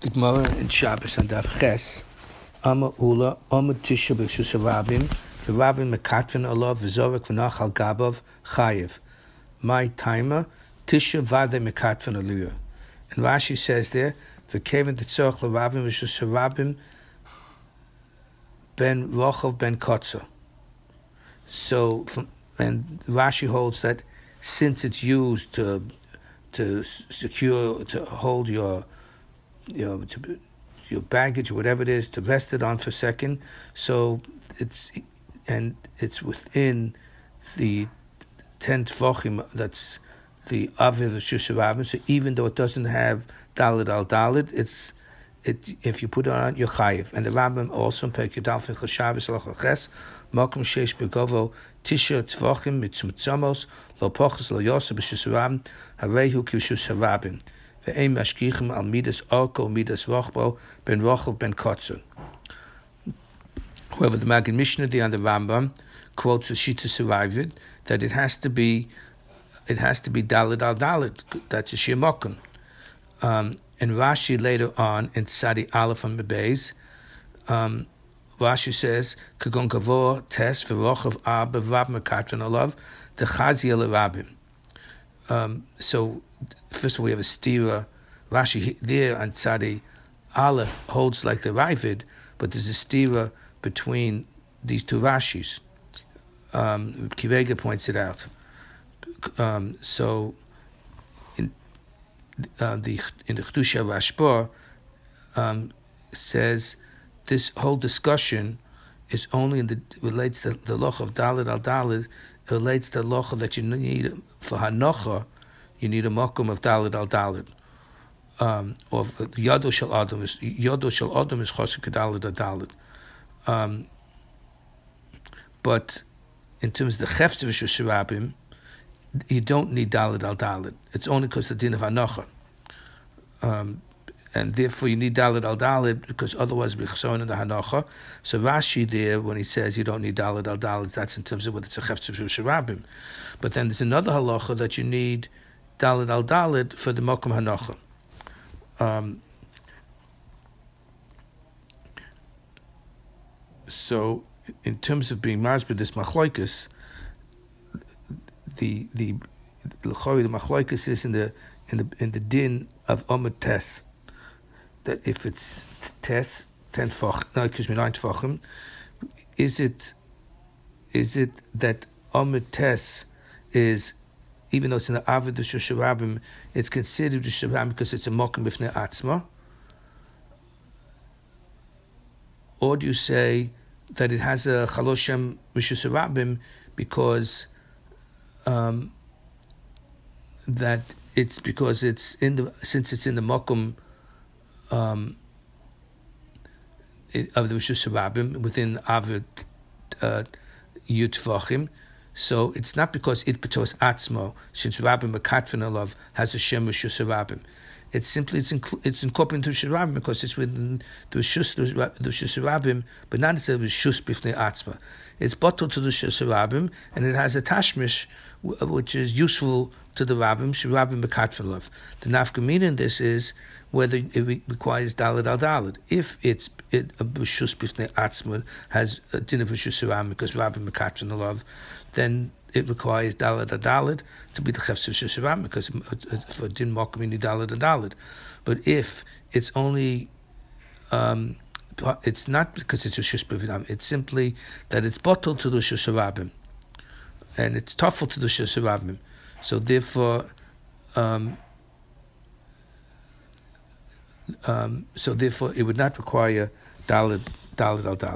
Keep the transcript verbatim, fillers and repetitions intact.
The Gemara in Shabbos and Daf Ches, Ama Ula, Ama Tisha B'Shus Rabim, the Rabim Mekatvan Olav, V'Zorek V'Nachal Gabav, Chayev. My timer, Tisha Vade Mekatvan Aliyah. And Rashi says there, V'Kevin Tzorch LeRabim V'Shus Rabim Ben Rochov Ben Kotzer. So, from, and Rashi holds that since it's used to to secure, to hold your you know, to, your baggage or whatever it is, to rest it on for a second. So it's and it's within the ten tefachim. That's the aviv of Shusharabim. So even though it doesn't have dalid al dalid, it's it if you put it on, you're chayiv. And the Rambam also in Perek Yudal Fichel Shabbos Halacha Ches Makom Sheish Begovo Tisha Tefachim Mitzmitzamos Lo Pochas Lo Yosef B'Shusharabim Harehu K'Shusharabim. Ve'em mashkichim al midas arko midas rochbo ben rochel ben kotzer. However, the Maggid Mishnah and the Rambam quotes the Shita Seravid that it has to be, it has to be dalid al dalid. That's a shir Um And Rashi later on in Tzadi Aleph and Bebeis, um, Rashi says kagon kavor tes v'rochav ar b'vav mekatron olav dechazi el rabim. Um, so, first of all, we have a stira. Rashi there on Tzadi Aleph holds like the Ravid, but there's a stira between these two Rashis. Um, Kivega points it out. Um, so, in uh, the in the Chedusha Rashba um, says this whole discussion is only in the relates to the loch of Dalid al Dalid. It relates to the locha that you need for hanocha. You need a makom of dalid al dalid, um, or yado shel adam is yado shel adam is chosek dalid al dalid. Um, but in terms of the chefts of Shusharabim, you don't need dalid al dalid. It's only because the din of hanocha, um, and therefore you need dalid al dalid because otherwise we chson in the hanocha. So Rashi there, when he says you don't need dalid al dalid, that's in terms of whether it's a chefts of Shusharabim. But then there's another halacha that you need dalid al dalid for the mokum hanocha. Um, so, in terms of being masbid this machloikus, the the the machloikus is in the in the in the din of omid tes. That if it's tes ten fach, no, excuse me, nine tefachim, is it is it that omid tes is, even though it's in the Avid of Shusharabim, it's considered Shusharabim because it's a Mokum B'fnei Atzma? Or do you say that it has a Chaloshem Shusharabim because um, that it's because it's in the since it's in the Mokum um, of the Shusharabim within Avid uh, Yutvachim? So it's not because it betos atzmo, since Rabbi Mekatvan Olav has a shem Rishus Rabim. It's simply it's inclu- it's incorporated into Rishus Rabim because it's within the Rishus the Rishus Rabim, but not as a Rishus b'fnei atzma. It's bottled to the Rishus Rabim, and it has a tashmish which is useful to the Rabim. Rabbi Mekatvan Olav. The nafkamina in this is whether it requires dalid al dalid. If it's it, a Rishus b'fnei atzma has a din of Rishus Rabim because Rabbi Mekatvan Olav, then it requires dalid a dalid to be the chefs of Shusharabim because for din mokum you need dalid a dalid. But if it's only, um, it's not because it's a Shusharabim. It's simply that it's bottled to the Shusharabim, and it's tougher to the Shusharabim. So therefore, um, um, so therefore, it would not require dalid dalid al dalid.